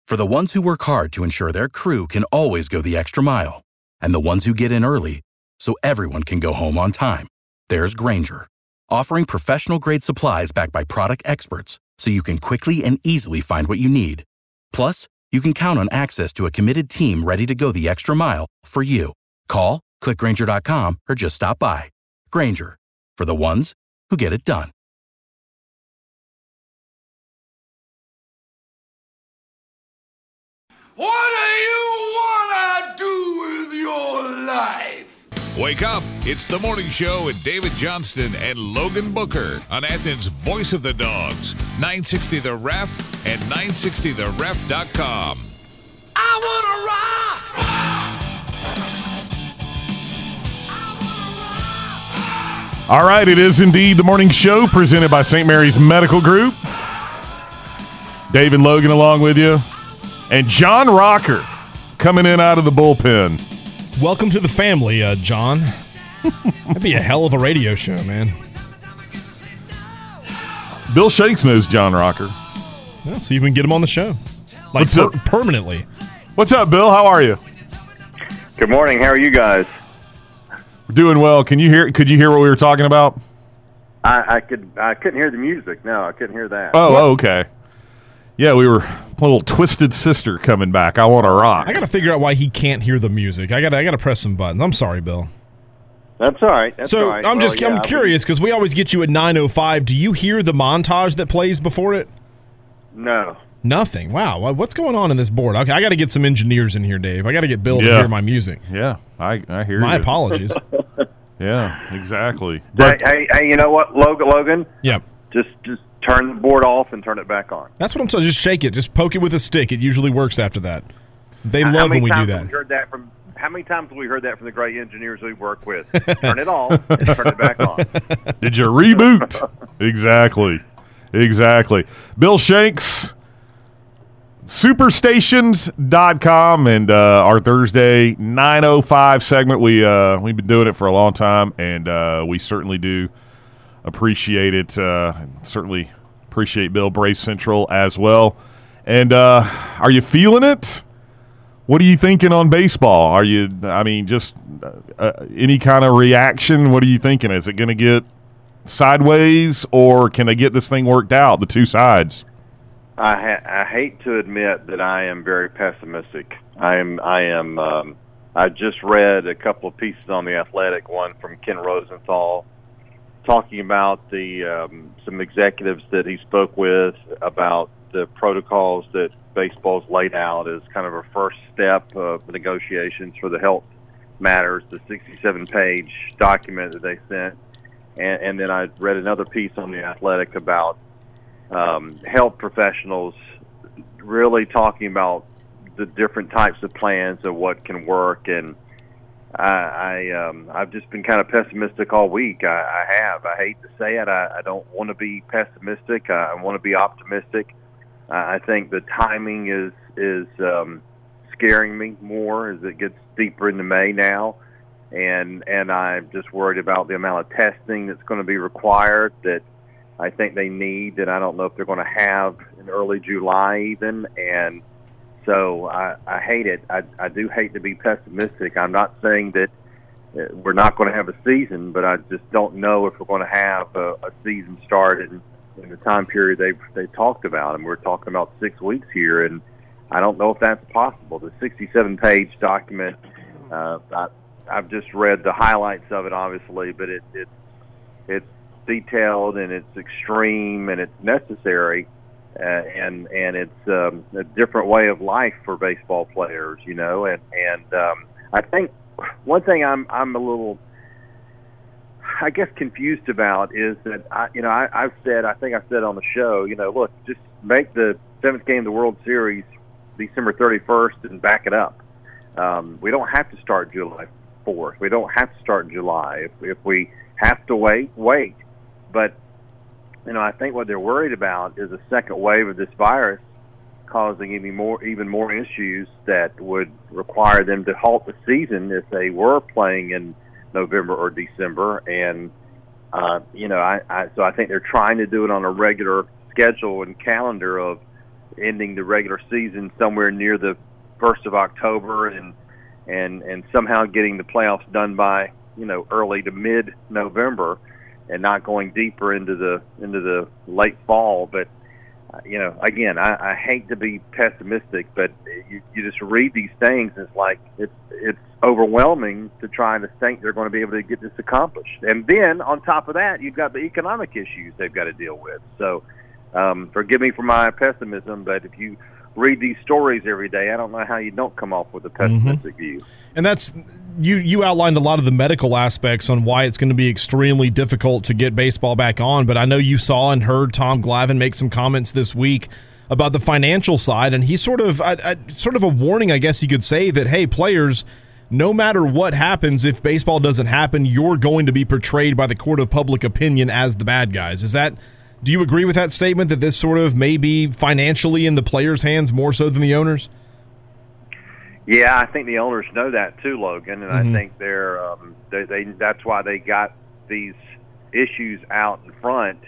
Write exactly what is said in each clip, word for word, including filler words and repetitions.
For the ones who work hard to ensure their crew can always go the extra mile, and the ones who get in early so everyone can go home on time, there's Grainger, offering professional-grade supplies backed by product experts so you can quickly and easily find what you need. Plus, you can count on access to a committed team ready to go the extra mile for you. Call, click Grainger dot com, or just stop by. Grainger, for the ones who get it done. What do you want to do with your life? Wake up. It's the morning show with David Johnston and Logan Booker on Athens' Voice of the Dogs, nine sixty The Ref and nine sixty the ref dot com. I want to rock! All right, it is indeed the morning show presented by Saint Mary's Medical Group. David Logan along with you. And John Rocker coming in out of the bullpen. Welcome to the family, uh, John. That'd be a hell of a radio show, man. Bill Shanks knows John Rocker. Yeah, see if we can get him on the show. Like What's per- up? permanently. What's up, Bill? How are you? Good morning. How are you guys? We're doing well. Can you hear? Could you hear what we were talking about? I, I could. I couldn't hear the music. No, I couldn't hear that. Oh, oh, okay. Yeah, we were a little Twisted Sister coming back. I want to rock. I got to figure out why he can't hear the music. I got I got to press some buttons. I'm sorry, Bill. That's all right. That's so all right. I'm Well, just yeah, I'm curious because we always get you at nine oh five. Do you hear the montage that plays before it? No. Nothing. Wow. What's going on in this board? Okay, I got to get some engineers in here, Dave. I got to get Bill to Yeah. hear my music. Yeah, I, I hear My you. apologies. Yeah, exactly. Hey, But hey, hey, you know what, Logan? Logan, Yeah. just just turn the board off and turn it back on. That's what I'm saying. Just shake it. Just poke it with a stick. It usually works after that. They How love many when we do times have that. we heard that from? How many times have we heard that from the great engineers we work with? Turn it off and turn it back on. did you reboot? Exactly. Exactly. Bill Shanks, superstations dot com, and uh, our Thursday nine oh five segment. We, uh, we've been doing it for a long time, and uh, we certainly do appreciate it. Uh, certainly appreciate Bill Brace Central as well. And uh, are you feeling it? What are you thinking on baseball? Are you, I mean, just uh, any kind of reaction? What are you thinking? Is it going to get sideways, or can they get this thing worked out, the two sides? I, ha- I hate to admit that I am very pessimistic. I am. I am. Um, I just read a couple of pieces on the Athletic. One from Ken Rosenthal, talking about the um, some executives that he spoke with about the protocols that baseball's laid out as kind of a first step of negotiations for the health matters. The sixty-seven page document that they sent, and, and then I read another piece on the Athletic about um, health professionals really talking about the different types of plans of what can work. And I, I um, I've just been kind of pessimistic all week. I, I have. I hate to say it. I, I don't want to be pessimistic. I, I want to be optimistic. Uh, I think the timing is is um, scaring me more as it gets deeper into May now, and and I'm just worried about the amount of testing that's going to be required that I think they need, that I don't know if they're going to have in early July even. And so I, I hate it. I, I do hate to be pessimistic. I'm not saying that uh, we're not going to have a season, but I just don't know if we're going to have a, a season started in, in the time period they've, they've talked about. And we're talking about six weeks here, and I don't know if that's possible. The sixty-seven page document, uh, I, I've just read the highlights of it, obviously, but it, it it's detailed and it's extreme and it's necessary. Uh, and and it's um, a different way of life for baseball players, you know. And and um, I think one thing I'm I'm a little, I guess, confused about is that I you know I, I've said I think I said on the show, you know, look, just make the seventh game of the World Series December thirty-first and back it up. Um, we don't have to start July fourth. We don't have to start in July. If if we have to wait, wait. But you know, I think what they're worried about is a second wave of this virus causing even more, even more issues that would require them to halt the season if they were playing in November or December. And uh, you know, I, I so I think they're trying to do it on a regular schedule and calendar of ending the regular season somewhere near the first of October and and and somehow getting the playoffs done by, you know, early to mid November, and not going deeper into the into the late fall. But uh, you know, again, I, I hate to be pessimistic, but you, you just read these things, and it's like it's it's overwhelming to try to think they're going to be able to get this accomplished. And then on top of that, you've got the economic issues they've got to deal with. So um, forgive me for my pessimism, but if you read these stories every day, I don't know how you don't come off with a pessimistic mm-hmm. view. And that's you you outlined a lot of the medical aspects on why it's going to be extremely difficult to get baseball back on, but I know you saw and heard Tom Glavine make some comments this week about the financial side, and he's sort of I, I, sort of a warning, I guess you could say, that hey, players, no matter what happens, if baseball doesn't happen, you're going to be portrayed by the court of public opinion as the bad guys. Is that Do you agree with that statement, that this sort of may be financially in the players' hands more so than the owners? Yeah, I think the owners know that too, Logan, and mm-hmm. I think they're um, they, they that's why they got these issues out in front.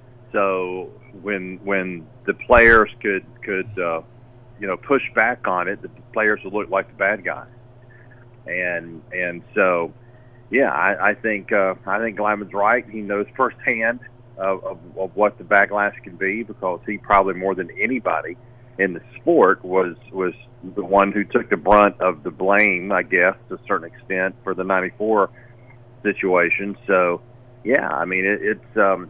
So when when the players could could uh, you know push back on it, the players would look like the bad guys, and and so yeah, I, I think uh, I think Glavine's right. He knows firsthand Of, of, of what the backlash can be, because he probably more than anybody in the sport was was the one who took the brunt of the blame, I guess, to a certain extent, for the ninety-four situation. So, yeah, I mean, it, it's um,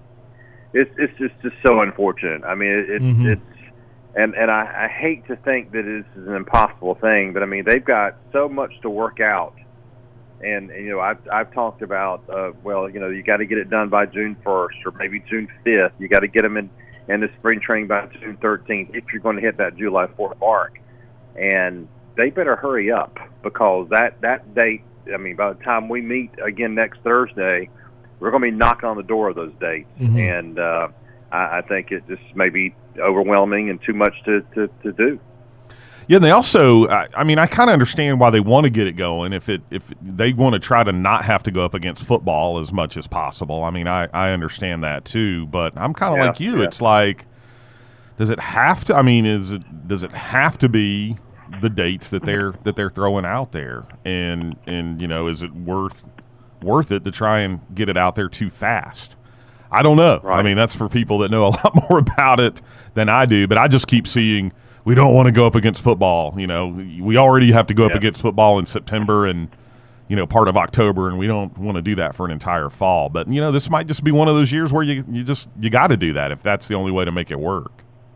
it's it's just, just so unfortunate. I mean, it, it, mm-hmm. it's and and I, I hate to think that this is an impossible thing, but I mean, they've got so much to work out. And, and, you know, I've, I've talked about, uh, well, you know, you got to get it done by June first or maybe June fifth. You got to get them in, in the spring training by June thirteenth if you're going to hit that July fourth mark. And they better hurry up, because that, that date, I mean, by the time we meet again next Thursday, we're going to be knocking on the door of those dates. Mm-hmm. And uh, I, I think it just may be overwhelming and too much to, to, to do. Yeah, and they also, I, I mean, I kind of understand why they want to get it going. If it if they want to try to not have to go up against football as much as possible, I mean, I, I understand that too. But I'm kind of yeah, like you. Yeah. It's like, does it have to? I mean, is it does it have to be the dates that they're that they're throwing out there? And and you know, is it worth worth it to try and get it out there too fast? I don't know. Right. I mean, that's for people that know a lot more about it than I do. But I just keep seeing, we don't want to go up against football. You know, we already have to go yeah. up against football in September and, you know, part of October, and we don't want to do that for an entire fall. But, you know, this might just be one of those years where you, you just, you got to do that if that's the only way to make it work.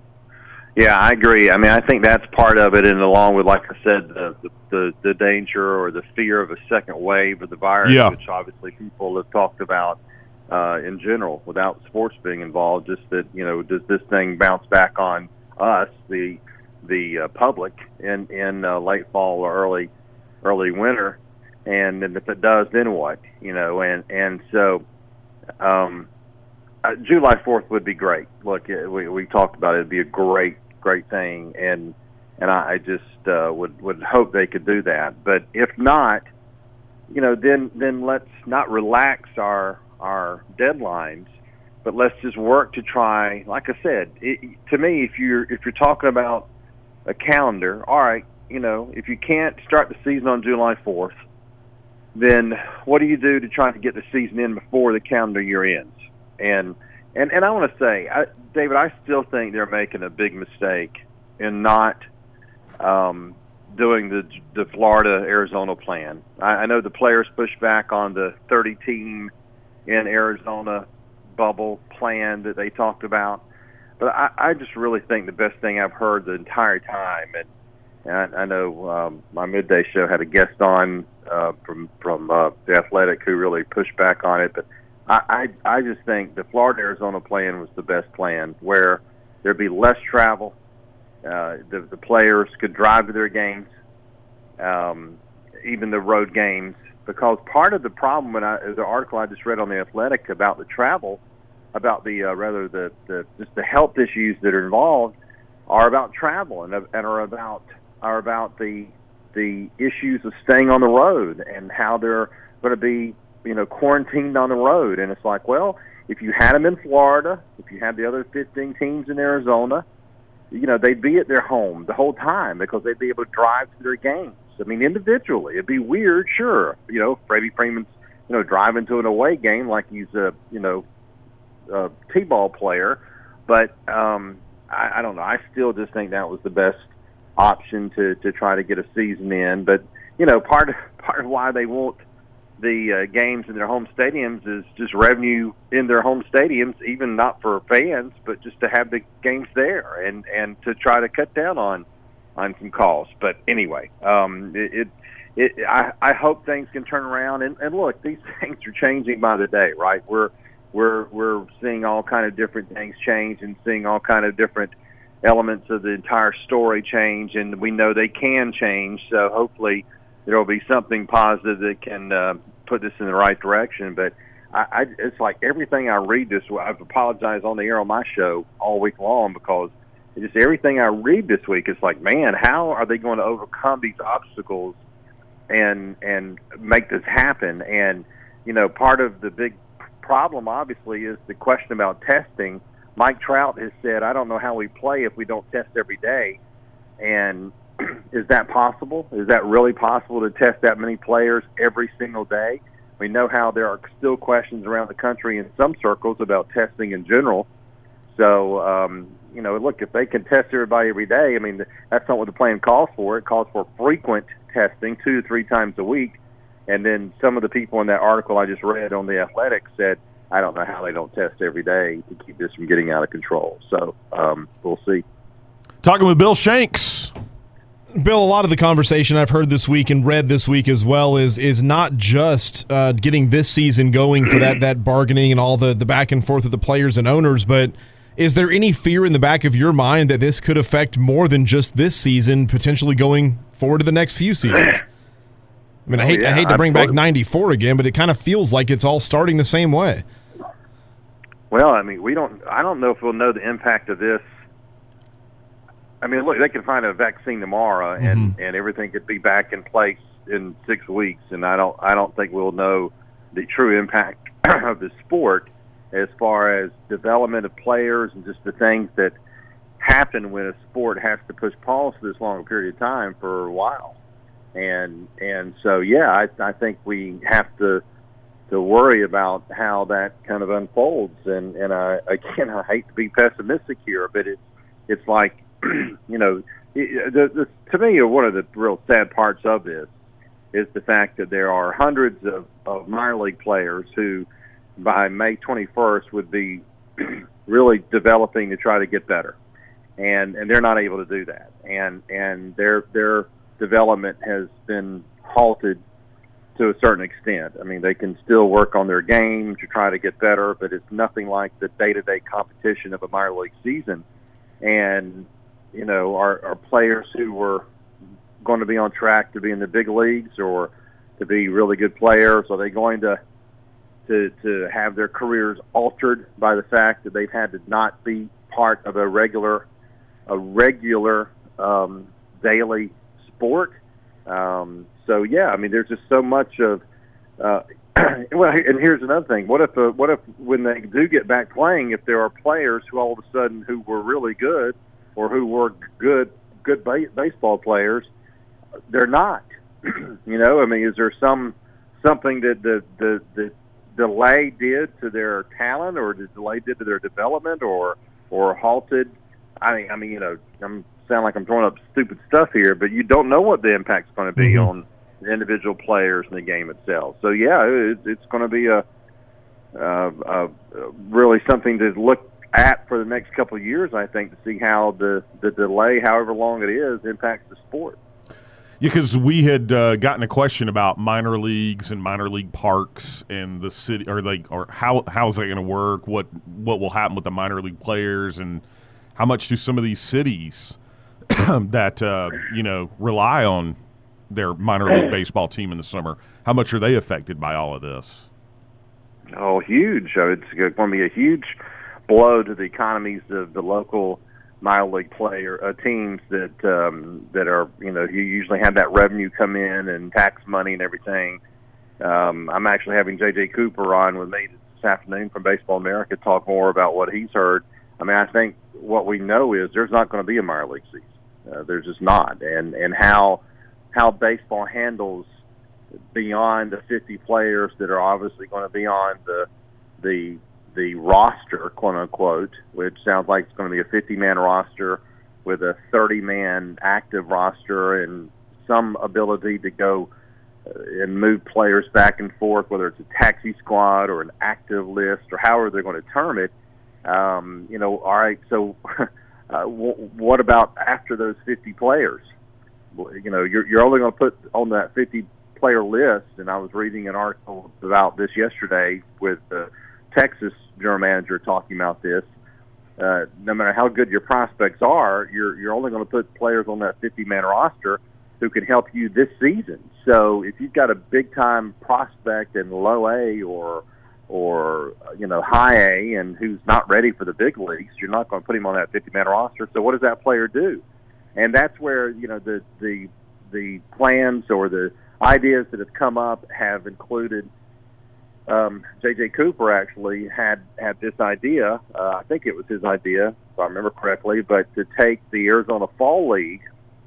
Yeah, I agree. I mean, I think that's part of it, and along with, like I said, the the, the, the danger or the fear of a second wave of the virus, yeah. which obviously people have talked about uh, in general without sports being involved, just that, you know, does this thing bounce back on us, the the uh, public, in, in uh, late fall or early early winter? And then if it does, then what? You know, and, and so um, uh, July fourth would be great. Look, we, we talked about it. It'd be a great, great thing, and and I, I just uh, would would hope they could do that. But if not, you know, then then let's not relax our our deadlines, but let's just work to try. Like I said, it, to me, if you're if you're talking about a calendar, all right, you know, if you can't start the season on July fourth, then what do you do to try to get the season in before the calendar year ends? And and and I want to say, I, David, I still think they're making a big mistake in not um, doing the the Florida-Arizona plan. I, I know the players pushed back on the thirty-team in Arizona bubble plan that they talked about, but I, I just really think the best thing I've heard the entire time, and, and I, I know um, my midday show had a guest on uh, from from uh, the Athletic who really pushed back on it, but I, I I just think the Florida-Arizona plan was the best plan, where there'd be less travel, uh, the, the players could drive to their games, um, even the road games, because part of the problem, when I, the article I just read on the Athletic about the travel, about the uh, rather the, the just the health issues that are involved, are about travel and, and are about are about the the issues of staying on the road and how they're going to be, you know, quarantined on the road. And it's like, well, if you had them in Florida, if you had the other fifteen teams in Arizona, you know, they'd be at their home the whole time because they'd be able to drive to their games. I mean, individually, it'd be weird, sure. You know, Freddie Freeman's, you know, driving to an away game like he's a, you know, a T-ball player. But um, I, I don't know. I still just think that was the best option to, to try to get a season in. But, you know, part of, part of why they want the uh, games in their home stadiums is just revenue in their home stadiums, even not for fans, but just to have the games there and, and to try to cut down on, on some costs. But anyway, um, it, it, it I, I hope things can turn around. And, and look, these things are changing by the day, right? We're we're we're seeing all kind of different things change and seeing all kind of different elements of the entire story change, and we know they can change. So hopefully there will be something positive that can uh, put this in the right direction. But I, I, it's like everything I read this week, I've apologized on the air on my show all week long because it's just everything I read this week, it's like, man, how are they going to overcome these obstacles and and make this happen? And, you know, part of the big problem, obviously, is the question about testing. Mike Trout has said, I don't know how we play if we don't test every day. And is that possible? Is that really possible to test that many players every single day? We know how there are still questions around the country in some circles about testing in general. So, um, you know, look, if they can test everybody every day, I mean, that's not what the plan calls for. It calls for frequent testing, two to three times a week. And then some of the people in that article I just read on The Athletic said, I don't know how they don't test every day to keep this from getting out of control. So um, we'll see. Talking with Bill Shanks. Bill, a lot of the conversation I've heard this week and read this week as well is is not just uh, getting this season going for that that bargaining and all the, the back and forth of the players and owners, but is there any fear in the back of your mind that this could affect more than just this season, potentially going forward to the next few seasons? I mean, I hate, oh, yeah, I hate to bring absolutely. back ninety-four again, but it kind of feels like it's all starting the same way. Well, I mean, we don't. I don't know if we'll know the impact of this. I mean, look, they can find a vaccine tomorrow, and, Mm-hmm. and everything could be back in place in six weeks. And I don't. I don't think we'll know the true impact of the sport as far as development of players and just the things that happen when a sport has to push pause for this long a period of time for a while. And and so yeah, I I think we have to to worry about how that kind of unfolds. And and I again I hate to be pessimistic here, but it's it's like you know it, the, the, to me one of the real sad parts of this is the fact that there are hundreds of, of minor league players who by May twenty-first would be really developing to try to get better, and and they're not able to do that, and and they're they're development has been halted to a certain extent. I mean, they can still work on their game to try to get better, but it's nothing like the day-to-day competition of a minor league season. And, you know, our, our players who were going to be on track to be in the big leagues or to be really good players, are they going to to, to have their careers altered by the fact that they've had to not be part of a regular a regular um, daily sport? Um, so yeah, I mean, there's just so much of. Uh, well, and here's another thing: what if, uh, what if, when they do get back playing, if there are players who all of a sudden who were really good or who were good, good ba- baseball players, they're not. You know, I mean, is there some something that the the the delay did to their talent, or the delay did to their development, or or halted? I mean, I mean, you know, I'm. sound like I'm throwing up stupid stuff here, but you don't know what the impact's going to be mm-hmm. on the individual players in the game itself. So yeah, it, it's going to be a, uh, uh, really something to look at for the next couple of years, I think, to see how the, the delay, however long it is, impacts the sport. Yeah, because we had uh, gotten a question about minor leagues and minor league parks and the city, or like, or how how is that going to work? What what will happen with the minor league players, and how much do some of these cities that uh, you know rely on their minor league baseball team in the summer, how much are they affected by all of this? Oh, huge! It's going to be a huge blow to the economies of the local minor league player uh, teams that um, that are you know you usually have that revenue come in and tax money and everything. Um, I'm actually having J J Cooper on with me this afternoon from Baseball America to talk more about what he's heard. I mean, I think what we know is there's not going to be a minor league season. Uh, there's just not, and and how how baseball handles beyond the fifty players that are obviously going to be on the the the roster, quote unquote, which sounds like it's going to be a fifty-man roster with a thirty-man active roster and some ability to go and move players back and forth, whether it's a taxi squad or an active list or however they're going to term it. Um, you know, all right, so uh, w- what about after those fifty players? You know, you're, you're only going to put on that fifty-player list, and I was reading an article about this yesterday with the Texas general manager talking about this. Uh, no matter how good your prospects are, you're you're only going to put players on that fifty-man roster who can help you this season. So if you've got a big-time prospect in low A or or you know high A and who's not ready for the big leagues, you're not going to put him on that fifty-man roster. So what does that player do? And that's where you know the the the plans or the ideas that have come up have included. Um, J J Cooper actually had had this idea. Uh, I think it was his idea, if I remember correctly, but to take the Arizona Fall League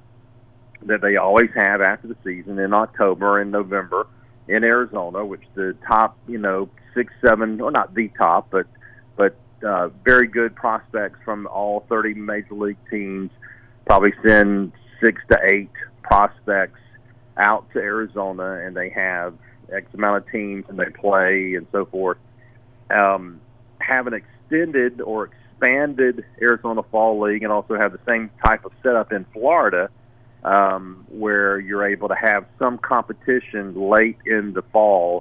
that they always have after the season in October and November in Arizona, which the top, you know, six, seven, or not the top, but but uh, very good prospects from all thirty major league teams probably send six to eight prospects out to Arizona, and they have X amount of teams and they play and so forth. Um, have an extended or expanded Arizona Fall League and also have the same type of setup in Florida, um, where you're able to have some competition late in the fall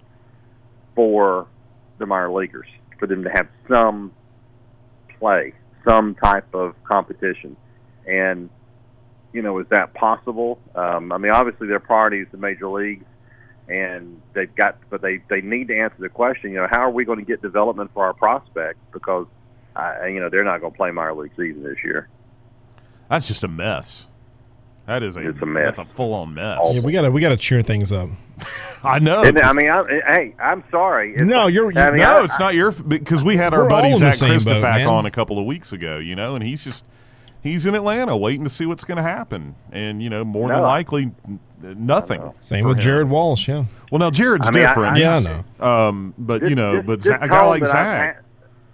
for the minor leaguers, for them to have some play, some type of competition. And, you know, is that possible? Um, I mean, obviously their priority is the major leagues, and they've got, but they, they need to answer the question, you know, how are we going to get development for our prospects? Because, uh, you know, they're not going to play minor league season this year. That's just a mess. That is a, it's a mess. That's a full-on mess. Yeah, we gotta we gotta cheer things up. I know. And, I mean, I, hey, I'm sorry. It's no, like, you're, you're I mean, no, I, it's not your because we had our We're all buddy in the Zach same boat, Christofak man. on a couple of weeks ago, you know, and he's just he's in Atlanta waiting to see what's going to happen, and you know, more than No. likely, n- nothing. Same for with him. Jared Walsh, yeah. Well, now Jared's I mean, I- different. I- Yeah, I He's- know. Um, but This- you know, this- but this Zach, a guy tone like that I've Zach. had-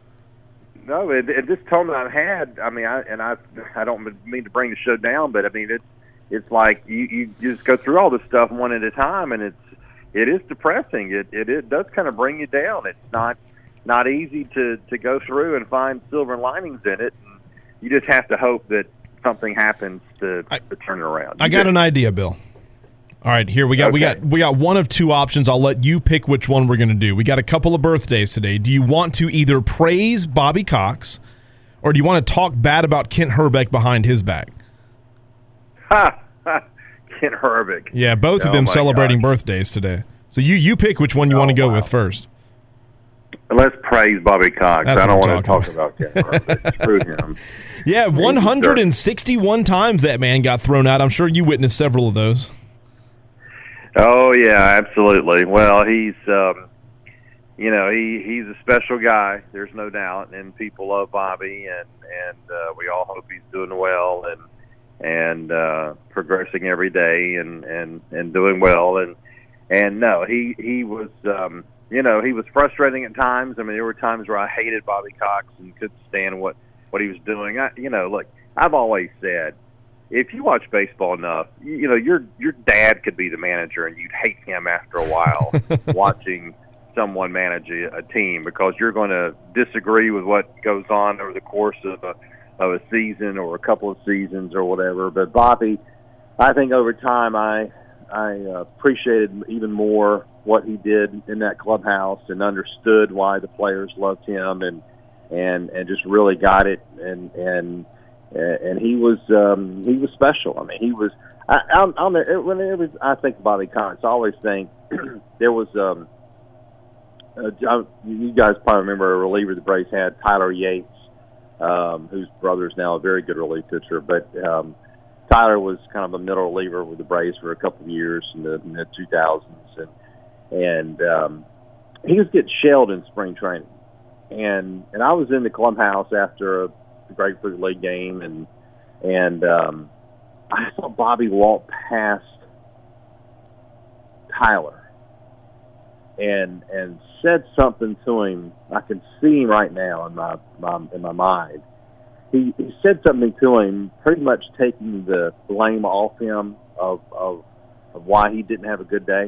No, it, it, this tone that I've had, I mean, I, and I, I don't mean to bring the show down, but I mean, it's, it's like you, you just go through all this stuff one at a time, and it's, it is depressing. It, it, it does kind of bring you down. It's not, not easy to, to go through and find silver linings in it. And you just have to hope that something happens to, I- to turn it around. I You got just- an idea, Bill. All right, here we got we Okay. got we got one of two options. I'll let you pick which one we're going to do. We got a couple of birthdays today. Do you want to either praise Bobby Cox, or do you want to talk bad about Kent Herbeck behind his back? Ha, ha, Kent Herbeck. Yeah, both of Oh, them my celebrating gosh. birthdays today. So you you pick which one you Oh, want to go wow. with first. Let's praise Bobby Cox. That's I don't what I'm want to talk talking about Kent Herbeck. Screw him. Yeah, one hundred sixty-one times that man got thrown out. I'm sure you witnessed several of those. Oh yeah, absolutely. Well, he's um, you know he he's a special guy. There's no doubt, and people love Bobby, and and uh, we all hope he's doing well and and uh, progressing every day and and and doing well. And and no, he he was um, you know he was frustrating at times. I mean, there were times where I hated Bobby Cox and couldn't stand what what he was doing. I, you know, look, I've always said, if you watch baseball enough, you, you know your your dad could be the manager, and you'd hate him after a while watching someone manage a, a team, because you're going to disagree with what goes on over the course of a of a season or a couple of seasons or whatever. But Bobby, I think over time, I I uh, appreciated even more what he did in that clubhouse and understood why the players loved him, and and and just really got it, and and. And he was um, he was special. I mean, he was. I, I'm, I'm, whenever I think of Bobby Cox, I always think there was. Um, uh, you guys probably remember a reliever the Braves had, Tyler Yates, um, whose brother is now a very good relief pitcher. But um, Tyler was kind of a middle reliever with the Braves for a couple of years in the mid two thousands, and and um, he was getting shelled in spring training. And and I was in the clubhouse after a the Grapefruit League game, and and um, I saw Bobby walk past Tyler and and said something to him. I can see him right now in my, my in my mind. He, he said something to him, pretty much taking the blame off him of of, of why he didn't have a good day.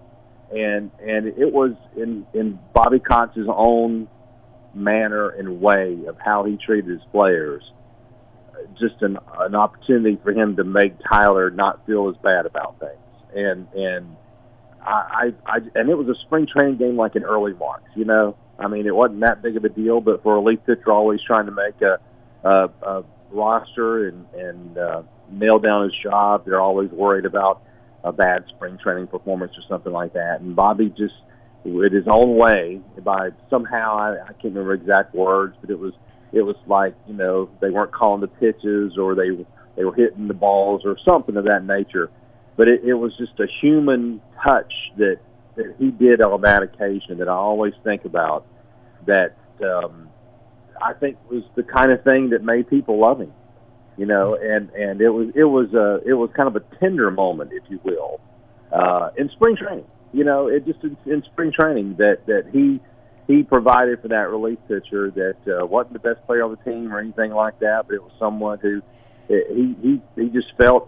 And and it was in, in Bobby Cox's own manner and way of how he treated his players, just an an opportunity for him to make Tyler not feel as bad about things. And and I, I, I and it was a spring training game like in early March. You know, I mean, it wasn't that big of a deal, but for a elite pitcher always trying to make a, a, a roster and and uh, nail down his job, they're always worried about a bad spring training performance or something like that. And Bobby just, in his own way, by somehow, I, I can't remember exact words, but it was it was like, you know, they weren't calling the pitches or they they were hitting the balls or something of that nature. But it, it was just a human touch that, that he did on that occasion that I always think about, that um, I think was the kind of thing that made people love him. You know, and, and it was it was a it was kind of a tender moment, if you will, uh, in spring training. You know, it just in, in spring training that, that he he provided for that relief pitcher that uh, wasn't the best player on the team or anything like that, but it was someone who he he he just felt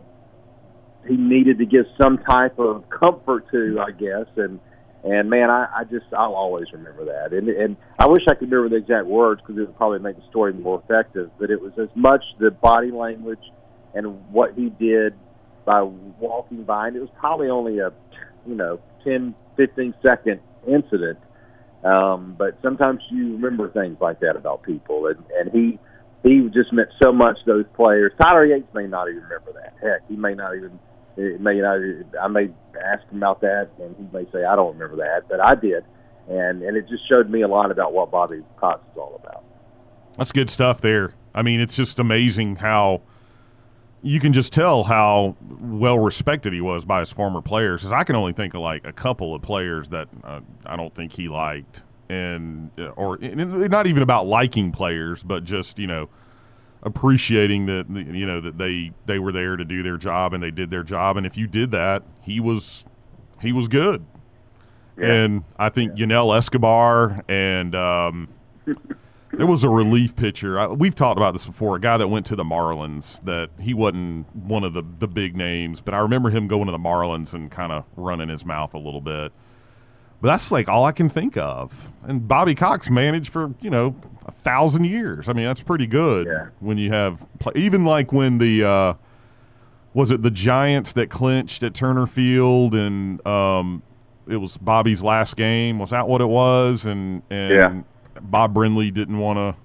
he needed to give some type of comfort to, I guess, and. And, man, I, I just, I'll always remember that. And and I wish I could remember the exact words because it would probably make the story more effective. But it was as much the body language and what he did by walking by. And it was probably only a, you know, ten, fifteen second incident. Um, but sometimes you remember things like that about people. And, and he he just meant so much to those players. Tyler Yates may not even remember that. Heck, he may not even. It may not, I may ask him about that, and he may say, I don't remember that, but I did. And and it just showed me a lot about what Bobby Cox is all about. That's good stuff there. I mean, it's just amazing how you can just tell how well-respected he was by his former players. Because I can only think of, like, a couple of players that uh, I don't think he liked. And or and not even about liking players, but just, you know, appreciating that, you know, that they, they were there to do their job and they did their job. And if you did that, he was he was good. Yeah. And I think yeah. Yunel Escobar and um, there was a relief pitcher. I, we've talked about this before, a guy that went to the Marlins, that he wasn't one of the, the big names, but I remember him going to the Marlins and kind of running his mouth a little bit. But that's like all I can think of. And Bobby Cox managed for, you know, a thousand years. I mean, that's pretty good yeah. when you have – even like when the uh, – was it the Giants that clinched at Turner Field and um, it was Bobby's last game? Was that what it was? And, and yeah. Bob Brindley didn't want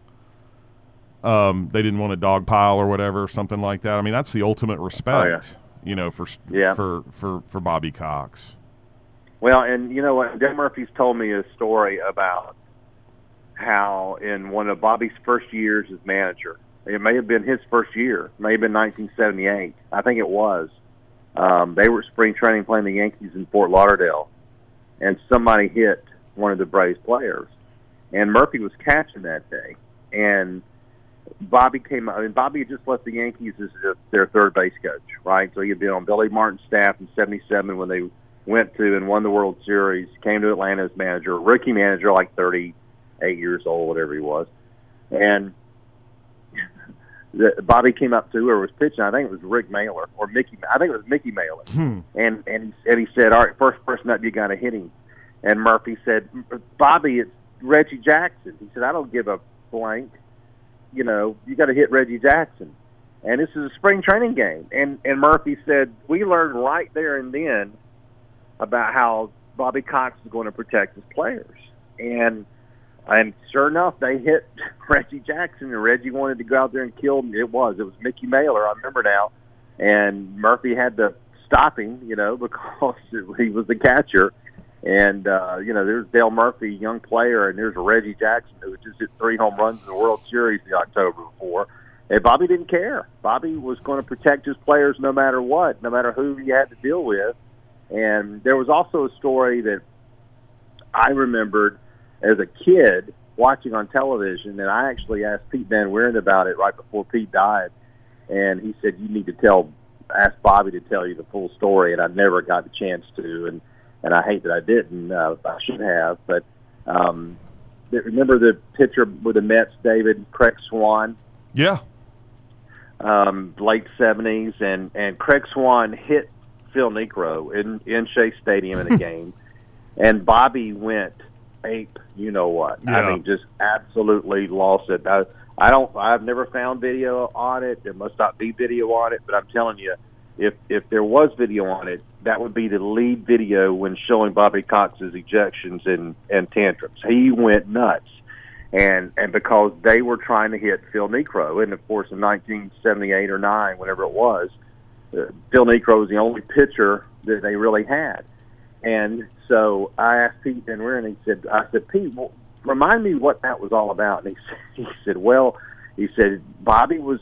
to um, – they didn't want a dog pile or whatever, or something like that. I mean, that's the ultimate respect, oh, yeah. you know, for, yeah. for, for, for Bobby Cox. Well, and you know what? Dale Murphy's told me a story about how in one of Bobby's first years as manager, it may have been his first year, it may have been nineteen seventy-eight. I think it was. Um, they were spring training playing the Yankees in Fort Lauderdale, and somebody hit one of the Braves players. And Murphy was catching that day. And Bobby came I mean, Bobby had just left the Yankees as their third base coach, right? So he had been on Billy Martin's staff in seventy-seven when they went to and won the World Series, came to Atlanta as manager, rookie manager, like thirty-eight years old, whatever he was. And the, Bobby came up to whoever was pitching. I think it was Rick Mailer or Mickey. I think it was Mickey Mailer. Hmm. And and he, and he said, "All right, first person up, you got to hit him." And Murphy said, "Bobby, it's Reggie Jackson." He said, "I don't give a blank. You know, you got to hit Reggie Jackson." And this is a spring training game. And and Murphy said, "We learned right there and then about how Bobby Cox is going to protect his players." And and sure enough, they hit Reggie Jackson, and Reggie wanted to go out there and kill him. It was. It was Mickey Mailer, I remember now. And Murphy had to stop him, you know, because he was the catcher. And, uh, you know, there's Dale Murphy, young player, and there's Reggie Jackson, who just hit three home runs in the World Series the October before. And Bobby didn't care. Bobby was going to protect his players no matter what, no matter who he had to deal with. And there was also a story that I remembered as a kid watching on television, and I actually asked Pete Van Wieren about it right before Pete died, and he said, you need to tell, ask Bobby to tell you the full story, and I never got the chance to, and, and I hate that I didn't. Uh, I should have, but um, remember the pitcher with the Mets, David, Craig Swan? Yeah. Um, late seventies, and, and Craig Swan hit Phil Niekro in, in Shea Stadium in a game, and Bobby went ape, you know what. Yeah. I mean, just absolutely lost it. I, I don't, I've never found video on it. There must not be video on it, but I'm telling you, if if there was video on it, that would be the lead video when showing Bobby Cox's ejections and, and tantrums. He went nuts. And and because they were trying to hit Phil Niekro, and of course in nineteen seventy-eight or nine, whenever it was, uh, Phil Niekro was the only pitcher that they really had. And so I asked Pete Van Wieren, and he said, I said, Pete, well, remind me what that was all about. And he said, he said, well, he said, Bobby was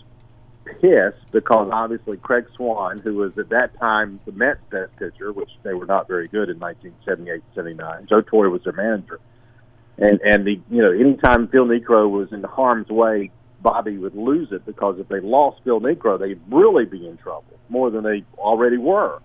pissed because obviously Craig Swan, who was at that time the Mets' best pitcher, which they were not very good in nineteen seventy-eight seventy-nine. Joe Torre was their manager. And, and the you know, anytime Phil Niekro was in harm's way, Bobby would lose it, because if they lost Phil Niekro, they'd really be in trouble, more than they already were.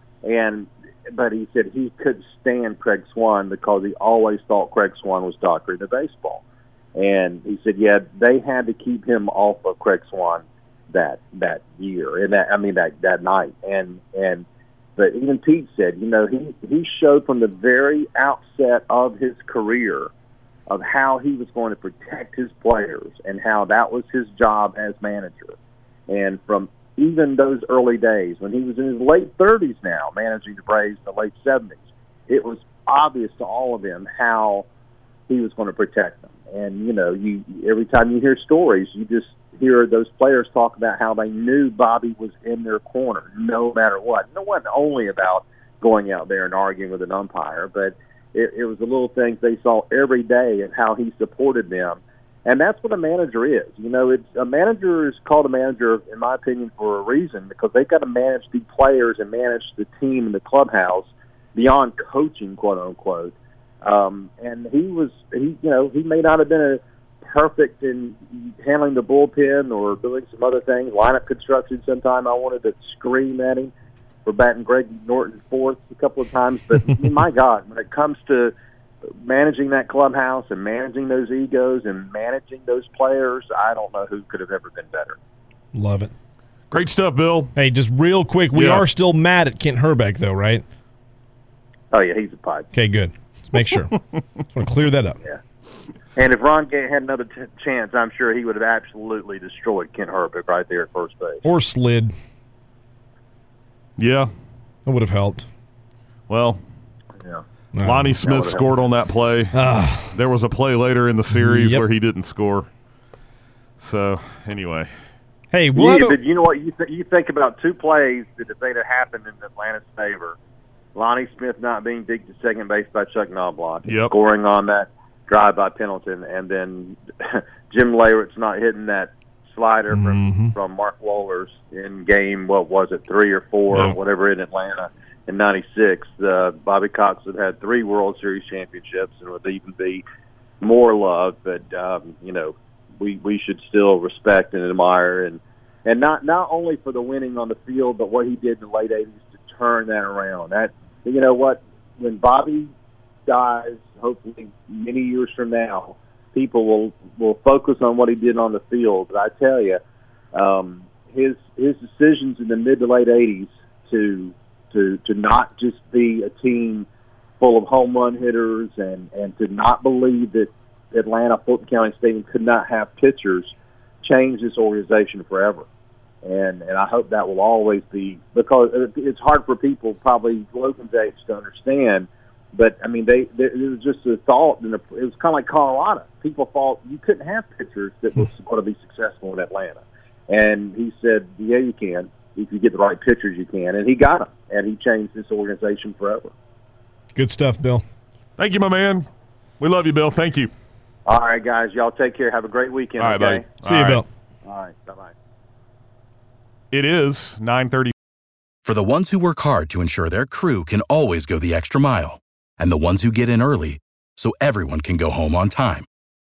And but he said he couldn't stand Craig Swan because he always thought Craig Swan was doctoring the baseball. And he said, yeah, they had to keep him off of Craig Swan that that year, and that I mean that that night. And and but even Pete said, you know, he he showed from the very outset of his career of how he was going to protect his players and how that was his job as manager. And from even those early days, when he was in his late thirties now, managing the Braves in the late seventies, it was obvious to all of them how he was going to protect them. And, you know, you every time you hear stories, you just hear those players talk about how they knew Bobby was in their corner no matter what. And it wasn't only about going out there and arguing with an umpire, but it, it was the little things they saw every day and how he supported them. And that's what a manager is. You know, it's a manager is called a manager, in my opinion, for a reason, because they've got to manage the players and manage the team and the clubhouse beyond coaching, quote unquote. Um, and he was, he, you know, he may not have been a perfect in handling the bullpen or doing some other things, lineup construction. Sometime I wanted to scream at him for batting Greg Norton fourth a couple of times. But my God, when it comes to managing that clubhouse and managing those egos and managing those players, I don't know who could have ever been better. Love it. Great stuff, Bill. Hey, just real quick, we Yeah. are still mad at Kent Hrbek, though, right? Oh, yeah, he's a pipe. Okay, good. Let's make sure. Just want to clear that up. Yeah. And if Ron Gant had another t- chance, I'm sure he would have absolutely destroyed Kent Hrbek right there at first base. Or slid. Yeah. That would have helped. Well, Yeah. Uh, Lonnie Smith would've scored on that play. Ah. There was a play later in the series Yep. where he didn't score. So, anyway. Hey, we'll Yeah, have a- but you know what? You th- you think about two plays that if they'd have happened in Atlanta's favor, Lonnie Smith not being digged to second base by Chuck Knobloch, Yep. scoring on that drive by Pendleton, and then Jim Leyritz not hitting that slider from, Mhm. from Mark Wohlers in game, what was it, three or four, Yeah. or whatever, in Atlanta in ninety-six. Uh, Bobby Cox had had three World Series championships and would even be more loved, but, um, you know, we, we should still respect and admire, and, and not, not only for the winning on the field, but what he did in the late eighties to turn that around. That, you know what, when Bobby dies, hopefully many years from now, people will, will focus on what he did on the field. But I tell you, um, his his decisions in the mid to late eighties to to to not just be a team full of home run hitters and, and to not believe that Atlanta Fulton County Stadium could not have pitchers changed this organization forever. And and I hope that will always be, because it's hard for people probably Logan's age to understand. But, I mean, they, they it was just a thought, and it was kind of like Colorado. People thought you couldn't have pitchers that was going to be successful in Atlanta. And he said, yeah, you can. If you get the right pitchers, you can. And he got them, and he changed this organization forever. Good stuff, Bill. Thank you, my man. We love you, Bill. Thank you. All right, guys. Y'all take care. Have a great weekend. All right, okay? buddy. See All you, right. Bill. All right. Bye-bye. It is nine thirty. For the ones who work hard to ensure their crew can always go the extra mile, and the ones who get in early so everyone can go home on time,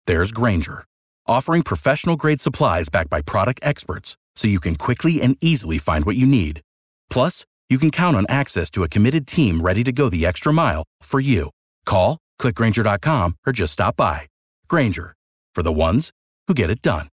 there's Grainger, offering professional-grade supplies backed by product experts so you can quickly and easily find what you need. Plus, you can count on access to a committed team ready to go the extra mile for you. Call, click Grainger dot com, or just stop by. Grainger, for the ones who get it done.